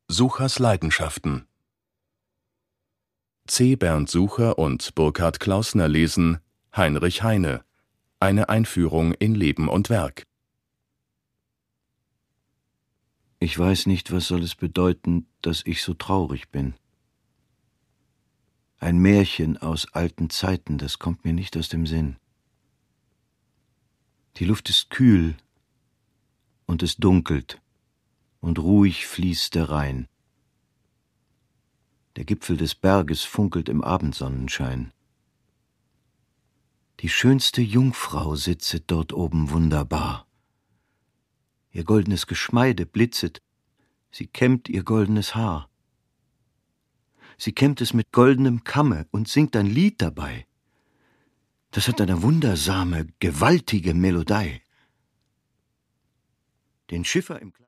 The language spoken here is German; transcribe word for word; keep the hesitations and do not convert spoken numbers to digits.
Suchers Leidenschaften. C. Bernd Sucher und Burkhard Klausner lesen Heinrich Heine. Eine Einführung in Leben und Werk. Ich weiß nicht, was soll es bedeuten, dass ich so traurig bin. Ein Märchen aus alten Zeiten, das kommt mir nicht aus dem Sinn. Die Luft ist kühl und es dunkelt und ruhig fließt der Rhein. Der Gipfel des Berges funkelt im Abendsonnenschein. Die schönste Jungfrau sitzet dort oben wunderbar. Ihr goldenes Geschmeide blitzet, sie kämmt ihr goldenes Haar. Sie kämmt es mit goldenem Kamme und singt ein Lied dabei. Das hat eine wundersame, gewaltige Melodei. Den Schiffer im